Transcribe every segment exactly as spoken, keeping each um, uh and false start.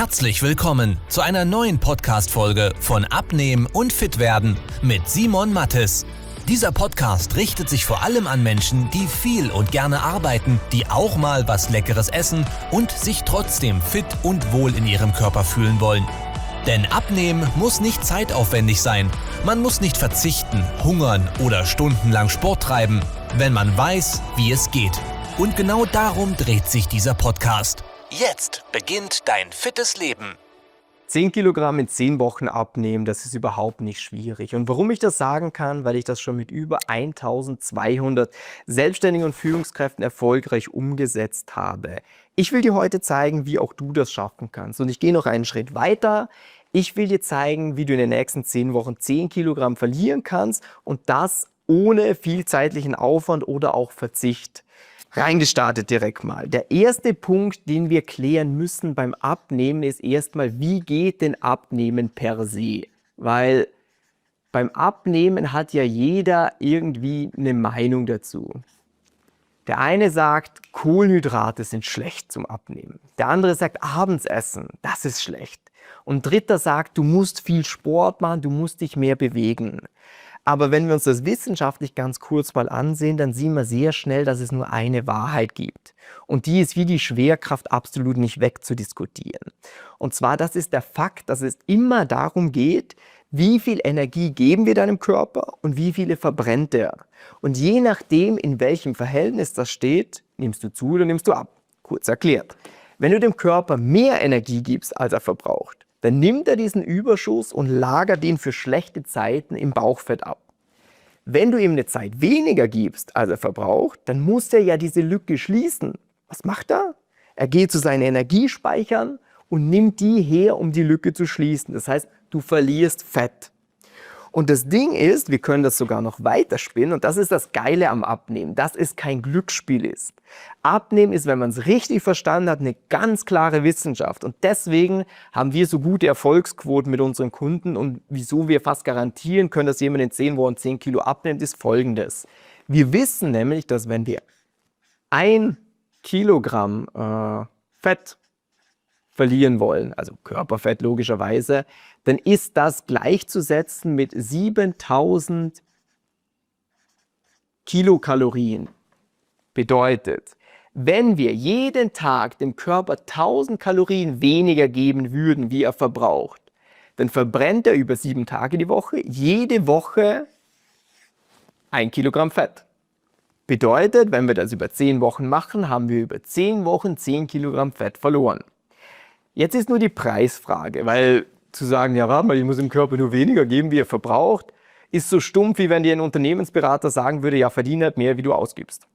Herzlich willkommen zu einer neuen Podcast-Folge von Abnehmen und Fitwerden mit Simon Mattes. Dieser Podcast richtet sich vor allem an Menschen, die viel und gerne arbeiten, die auch mal was Leckeres essen und sich trotzdem fit und wohl in ihrem Körper fühlen wollen. Denn Abnehmen muss nicht zeitaufwendig sein. Man muss nicht verzichten, hungern oder stundenlang Sport treiben, wenn man weiß, wie es geht. Und genau darum dreht sich dieser Podcast. Jetzt beginnt dein fittes Leben. zehn Kilogramm in zehn Wochen abnehmen, das ist überhaupt nicht schwierig. Und warum ich das sagen kann, weil ich das schon mit über eintausendzweihundert Selbstständigen und Führungskräften erfolgreich umgesetzt habe. Ich will dir heute zeigen, wie auch du das schaffen kannst. Und ich gehe noch einen Schritt weiter. Ich will dir zeigen, wie du in den nächsten zehn Wochen zehn Kilogramm verlieren kannst und das ohne viel zeitlichen Aufwand oder auch Verzicht. Reingestartet direkt mal. Der erste Punkt, den wir klären müssen beim Abnehmen, ist erstmal, wie geht denn Abnehmen per se? Weil beim Abnehmen hat ja jeder irgendwie eine Meinung dazu. Der eine sagt, Kohlenhydrate sind schlecht zum Abnehmen. Der andere sagt, abends essen, das ist schlecht. Und dritter sagt, du musst viel Sport machen, du musst dich mehr bewegen. Aber wenn wir uns das wissenschaftlich ganz kurz mal ansehen, dann sehen wir sehr schnell, dass es nur eine Wahrheit gibt. Und die ist wie die Schwerkraft absolut nicht wegzudiskutieren. Und zwar, das ist der Fakt, dass es immer darum geht, wie viel Energie geben wir deinem Körper und wie viele verbrennt er. Und je nachdem, in welchem Verhältnis das steht, nimmst du zu oder nimmst du ab. Kurz erklärt. Wenn du dem Körper mehr Energie gibst, als er verbraucht, dann nimmt er diesen Überschuss und lagert ihn für schlechte Zeiten im Bauchfett ab. Wenn du ihm eine Zeit weniger gibst, als er verbraucht, dann muss er ja diese Lücke schließen. Was macht er? Er geht zu seinen Energiespeichern und nimmt die her, um die Lücke zu schließen. Das heißt, du verlierst Fett. Und das Ding ist, wir können das sogar noch weiterspinnen und das ist das Geile am Abnehmen, dass es kein Glücksspiel ist. Abnehmen ist, wenn man es richtig verstanden hat, eine ganz klare Wissenschaft und deswegen haben wir so gute Erfolgsquoten mit unseren Kunden und wieso wir fast garantieren können, dass jemand in zehn Wochen zehn Kilo abnimmt, ist Folgendes. Wir wissen nämlich, dass wenn wir ein Kilogramm äh, Fett verlieren wollen, also Körperfett logischerweise, dann ist das gleichzusetzen mit siebentausend Kilokalorien. Bedeutet, wenn wir jeden Tag dem Körper tausend Kalorien weniger geben würden, wie er verbraucht, dann verbrennt er über sieben Tage die Woche, jede Woche ein Kilogramm Fett. Bedeutet, wenn wir das über zehn Wochen machen, haben wir über zehn Wochen zehn Kilogramm Fett verloren. Jetzt ist nur die Preisfrage, weil zu sagen, ja, warte mal, ich muss dem Körper nur weniger geben, wie er verbraucht, ist so stumpf, wie wenn dir ein Unternehmensberater sagen würde, ja, verdiene halt mehr, wie du ausgibst.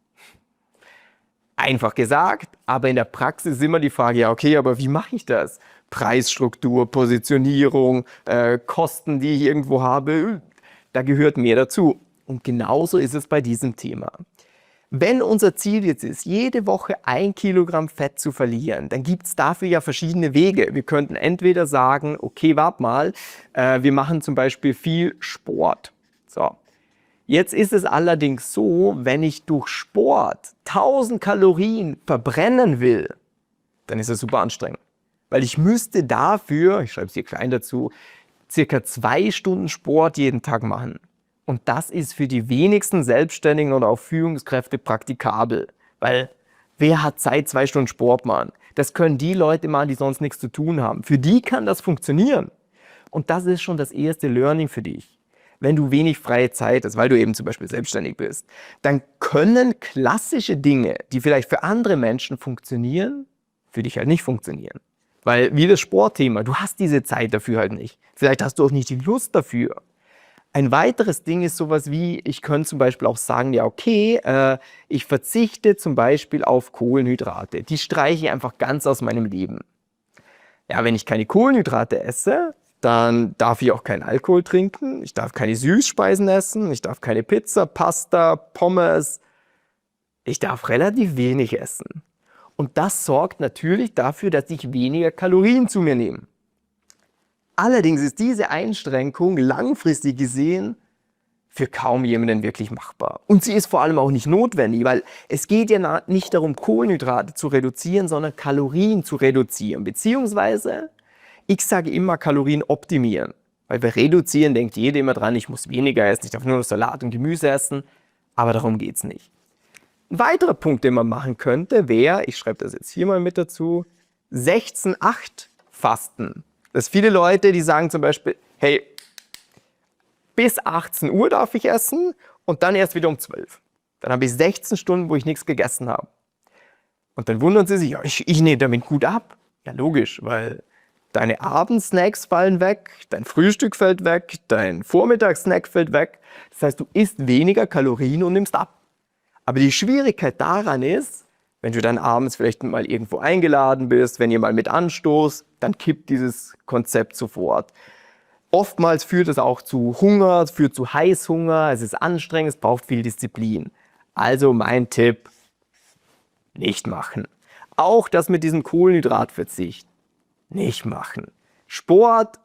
Einfach gesagt, aber in der Praxis ist immer die Frage, ja, okay, aber wie mache ich das? Preisstruktur, Positionierung, äh, Kosten, die ich irgendwo habe, da gehört mehr dazu. Und genauso ist es bei diesem Thema. Wenn unser Ziel jetzt ist, jede Woche ein Kilogramm Fett zu verlieren, dann gibt es dafür ja verschiedene Wege. Wir könnten entweder sagen, okay, warte mal, äh, wir machen zum Beispiel viel Sport. So. Jetzt ist es allerdings so, wenn ich durch Sport tausend Kalorien verbrennen will, dann ist es super anstrengend. Weil ich müsste dafür, ich schreibe es hier klein dazu, circa zwei Stunden Sport jeden Tag machen. Und das ist für die wenigsten Selbstständigen oder auch Führungskräfte praktikabel. Weil wer hat Zeit, zwei Stunden Sport machen? Das können die Leute machen, die sonst nichts zu tun haben. Für die kann das funktionieren. Und das ist schon das erste Learning für dich. Wenn du wenig freie Zeit hast, weil du eben zum Beispiel selbstständig bist, dann können klassische Dinge, die vielleicht für andere Menschen funktionieren, für dich halt nicht funktionieren. Weil wie das Sportthema, du hast diese Zeit dafür halt nicht. Vielleicht hast du auch nicht die Lust dafür. Ein weiteres Ding ist sowas wie, ich könnte zum Beispiel auch sagen, ja okay, äh, ich verzichte zum Beispiel auf Kohlenhydrate. Die streiche ich einfach ganz aus meinem Leben. Ja, wenn ich keine Kohlenhydrate esse, dann darf ich auch keinen Alkohol trinken, ich darf keine Süßspeisen essen, ich darf keine Pizza, Pasta, Pommes. Ich darf relativ wenig essen. Und das sorgt natürlich dafür, dass ich weniger Kalorien zu mir nehme. Allerdings ist diese Einschränkung langfristig gesehen für kaum jemanden wirklich machbar. Und sie ist vor allem auch nicht notwendig, weil es geht ja nicht darum, Kohlenhydrate zu reduzieren, sondern Kalorien zu reduzieren. Beziehungsweise Ich sage immer Kalorien optimieren, weil bei reduzieren denkt jeder immer dran, ich muss weniger essen, ich darf nur noch Salat und Gemüse essen, aber darum geht es nicht. Ein weiterer Punkt, den man machen könnte, wäre, ich schreibe das jetzt hier mal mit dazu, sechzehn acht Fasten. Das sind viele Leute, die sagen zum Beispiel, hey, bis achtzehn Uhr darf ich essen und dann erst wieder um zwölf. Dann habe ich sechzehn Stunden, wo ich nichts gegessen habe. Und dann wundern sie sich, ja, ich, ich nehme damit gut ab. Ja, logisch, weil deine Abendsnacks fallen weg, dein Frühstück fällt weg, dein Vormittagssnack fällt weg. Das heißt, du isst weniger Kalorien und nimmst ab. Aber die Schwierigkeit daran ist, wenn du dann abends vielleicht mal irgendwo eingeladen bist, wenn ihr mal mit anstoßt, dann kippt dieses Konzept sofort. Oftmals führt es auch zu Hunger, es führt zu Heißhunger, es ist anstrengend, es braucht viel Disziplin. Also mein Tipp, nicht machen. Auch das mit diesem Kohlenhydratverzicht, nicht machen. Sport,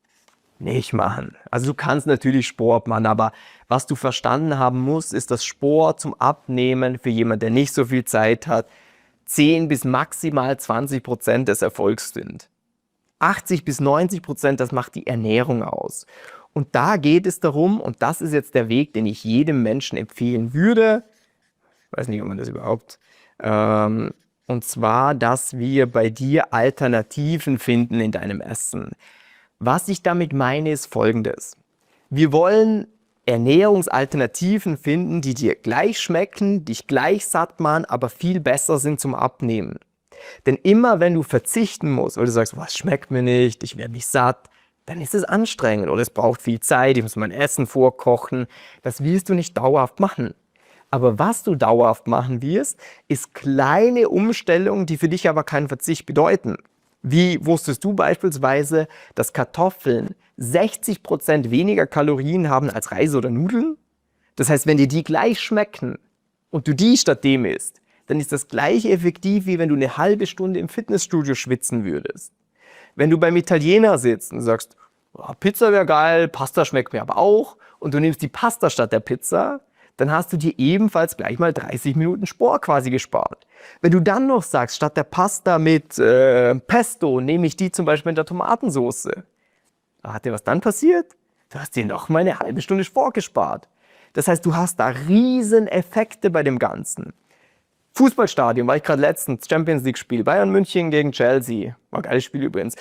nicht machen. Also du kannst natürlich Sport machen, aber was du verstanden haben musst, ist, dass Sport zum Abnehmen für jemanden, der nicht so viel Zeit hat, zehn bis maximal zwanzig Prozent des Erfolgs sind. achtzig bis neunzig Prozent, das macht die Ernährung aus. Und da geht es darum, und das ist jetzt der Weg, den ich jedem Menschen empfehlen würde, ich weiß nicht, ob man das überhaupt, ähm, und zwar, dass wir bei dir Alternativen finden in deinem Essen. Was ich damit meine, ist Folgendes. Wir wollen Ernährungsalternativen finden, die dir gleich schmecken, dich gleich satt machen, aber viel besser sind zum Abnehmen. Denn immer wenn du verzichten musst, weil du sagst, was schmeckt mir nicht, ich werde nicht satt, dann ist es anstrengend oder es braucht viel Zeit, ich muss mein Essen vorkochen. Das willst du nicht dauerhaft machen. Aber was du dauerhaft machen wirst, ist kleine Umstellungen, die für dich aber keinen Verzicht bedeuten. Wie wusstest du beispielsweise, dass Kartoffeln sechzig Prozent weniger Kalorien haben als Reis oder Nudeln? Das heißt, wenn dir die gleich schmecken und du die statt dem isst, dann ist das gleich effektiv, wie wenn du eine halbe Stunde im Fitnessstudio schwitzen würdest. Wenn du beim Italiener sitzt und sagst, oh, Pizza wäre geil, Pasta schmeckt mir aber auch, und du nimmst die Pasta statt der Pizza, dann hast du dir ebenfalls gleich mal dreißig Minuten Sport quasi gespart. Wenn du dann noch sagst, statt der Pasta mit äh, Pesto nehme ich die zum Beispiel in der Tomatensauce, rate, was dann passiert? Du hast dir noch mal eine halbe Stunde Sport gespart. Das heißt, du hast da riesen Effekte bei dem Ganzen. Fußballstadion, war ich gerade letztens, Champions League Spiel, Bayern München gegen Chelsea, war ein geiles Spiel übrigens.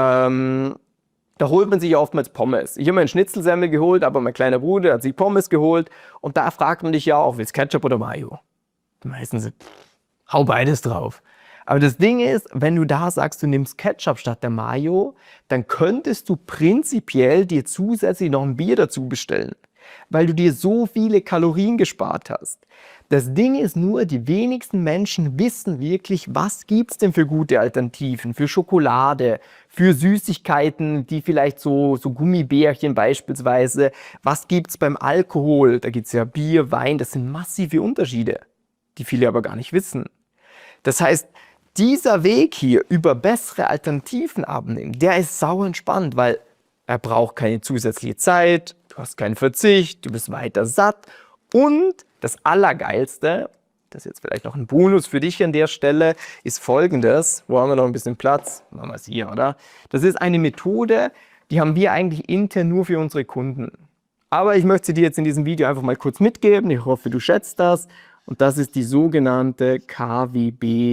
Ähm, da holt man sich ja oftmals Pommes. Ich habe mir einen Schnitzelsemmel geholt, aber mein kleiner Bruder hat sich Pommes geholt und da fragt man dich ja auch, willst du Ketchup oder Mayo? Die meisten sind, hau beides drauf. Aber das Ding ist, wenn du da sagst, du nimmst Ketchup statt der Mayo, dann könntest du prinzipiell dir zusätzlich noch ein Bier dazu bestellen, weil du dir so viele Kalorien gespart hast. Das Ding ist nur, die wenigsten Menschen wissen wirklich, was gibt es denn für gute Alternativen, für Schokolade, für Süßigkeiten, die vielleicht so, so Gummibärchen beispielsweise. Was gibt es beim Alkohol? Da gibt es ja Bier, Wein, das sind massive Unterschiede, die viele aber gar nicht wissen. Das heißt, dieser Weg hier über bessere Alternativen abnehmen, der ist sau entspannt, weil er braucht keine zusätzliche Zeit, du hast keinen Verzicht, du bist weiter satt und das Allergeilste, das ist jetzt vielleicht noch ein Bonus für dich an der Stelle, ist folgendes. Wo haben wir noch ein bisschen Platz? Machen wir es hier, oder? Das ist eine Methode, die haben wir eigentlich intern nur für unsere Kunden. Aber ich möchte sie dir jetzt in diesem Video einfach mal kurz mitgeben. Ich hoffe, du schätzt das. Und das ist die sogenannte K W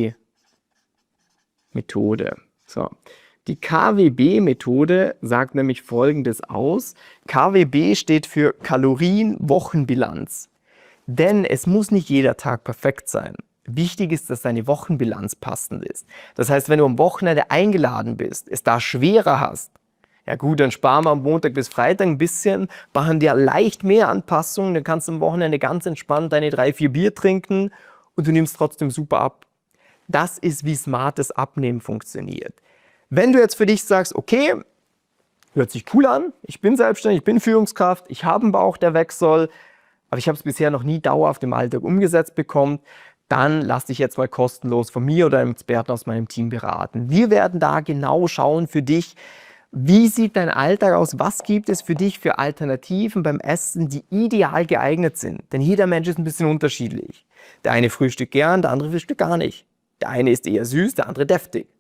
B-Methode. So. Die K W B-Methode sagt nämlich Folgendes aus. K W B steht für Kalorien-Wochenbilanz. Denn es muss nicht jeder Tag perfekt sein. Wichtig ist, dass deine Wochenbilanz passend ist. Das heißt, wenn du am Wochenende eingeladen bist, es da schwerer hast, ja gut, dann sparen wir am Montag bis Freitag ein bisschen, machen dir leicht mehr Anpassungen, dann kannst du am Wochenende ganz entspannt deine drei, vier Bier trinken und du nimmst trotzdem super ab. Das ist, wie smartes Abnehmen funktioniert. Wenn du jetzt für dich sagst, okay, hört sich cool an, ich bin selbstständig, ich bin Führungskraft, ich habe einen Bauch, der weg soll, aber ich habe es bisher noch nie dauerhaft im Alltag umgesetzt bekommen, dann lass dich jetzt mal kostenlos von mir oder einem Experten aus meinem Team beraten. Wir werden da genau schauen für dich, wie sieht dein Alltag aus, was gibt es für dich für Alternativen beim Essen, die ideal geeignet sind. Denn jeder Mensch ist ein bisschen unterschiedlich. Der eine frühstückt gern, der andere frühstückt gar nicht. Der eine ist eher süß, der andere deftig.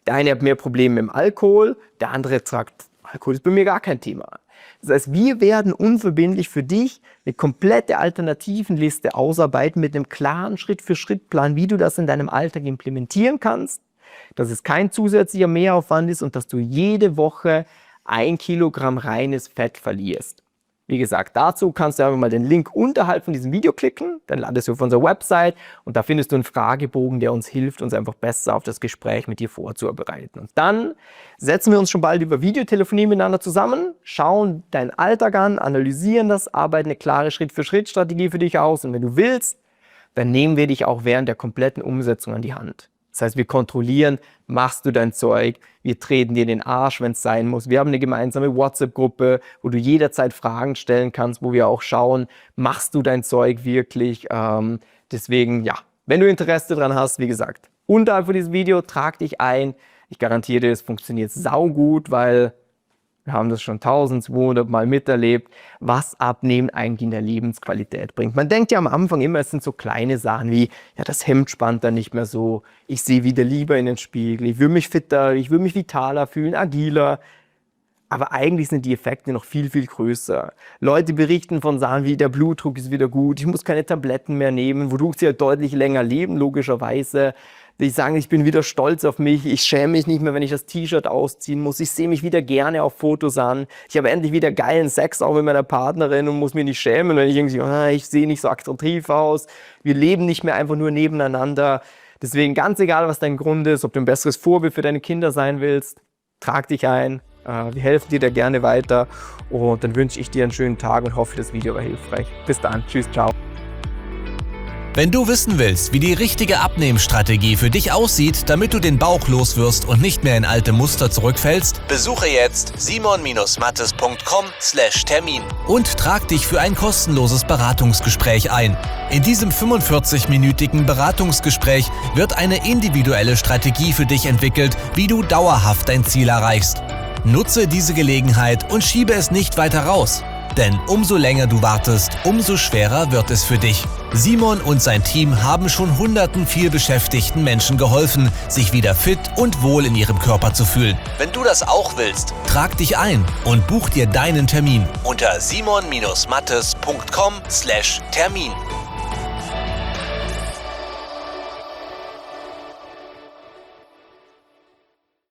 Der eine hat mehr Probleme mit dem Alkohol, der andere sagt, Alkohol ist bei mir gar kein Thema. Das heißt, wir werden unverbindlich für dich eine komplette Alternativenliste ausarbeiten mit einem klaren Schritt-für-Schritt-Plan, wie du das in deinem Alltag implementieren kannst, dass es kein zusätzlicher Mehraufwand ist und dass du jede Woche ein Kilogramm reines Fett verlierst. Wie gesagt, dazu kannst du einfach mal den Link unterhalb von diesem Video klicken, dann landest du auf unserer Website und da findest du einen Fragebogen, der uns hilft, uns einfach besser auf das Gespräch mit dir vorzubereiten. Und dann setzen wir uns schon bald über Videotelefonie miteinander zusammen, schauen deinen Alltag an, analysieren das, arbeiten eine klare Schritt-für-Schritt-Strategie für dich aus und wenn du willst, dann nehmen wir dich auch während der kompletten Umsetzung an die Hand. Das heißt, wir kontrollieren, machst du dein Zeug, wir treten dir den Arsch, wenn es sein muss. Wir haben eine gemeinsame WhatsApp-Gruppe, wo du jederzeit Fragen stellen kannst, wo wir auch schauen, machst du dein Zeug wirklich. Ähm, deswegen, ja, wenn du Interesse daran hast, wie gesagt, unterhalb von diesem Video, trag dich ein. Ich garantiere dir, es funktioniert saugut, weil wir haben das schon tausendzweihundert Mal miterlebt, was Abnehmen eigentlich in der Lebensqualität bringt. Man denkt ja am Anfang immer, es sind so kleine Sachen wie, ja, das Hemd spannt dann nicht mehr so, ich sehe wieder lieber in den Spiegel, ich will mich fitter, ich will mich vitaler fühlen, agiler. Aber eigentlich sind die Effekte noch viel, viel größer. Leute berichten von Sachen wie, der Blutdruck ist wieder gut, ich muss keine Tabletten mehr nehmen, wodurch sie halt deutlich länger leben, logischerweise. Die sagen, ich bin wieder stolz auf mich, ich schäme mich nicht mehr, wenn ich das T-Shirt ausziehen muss, ich sehe mich wieder gerne auf Fotos an, ich habe endlich wieder geilen Sex auch mit meiner Partnerin und muss mich nicht schämen, wenn ich irgendwie, oh, ich sehe nicht so attraktiv aus, wir leben nicht mehr einfach nur nebeneinander. Deswegen ganz egal, was dein Grund ist, ob du ein besseres Vorbild für deine Kinder sein willst, trag dich ein, wir helfen dir da gerne weiter und dann wünsche ich dir einen schönen Tag und hoffe, das Video war hilfreich. Bis dann, tschüss, ciao. Wenn du wissen willst, wie die richtige Abnehmstrategie für dich aussieht, damit du den Bauch loswirst und nicht mehr in alte Muster zurückfällst, besuche jetzt simon mattes punkt com slash Termin und trag dich für ein kostenloses Beratungsgespräch ein. In diesem fünfundvierzig-minütigen Beratungsgespräch wird eine individuelle Strategie für dich entwickelt, wie du dauerhaft dein Ziel erreichst. Nutze diese Gelegenheit und schiebe es nicht weiter raus. Denn umso länger du wartest, umso schwerer wird es für dich. Simon und sein Team haben schon hunderten vielbeschäftigten Menschen geholfen, sich wieder fit und wohl in ihrem Körper zu fühlen. Wenn du das auch willst, trag dich ein und buch dir deinen Termin unter simon mattes punkt com slash Termin.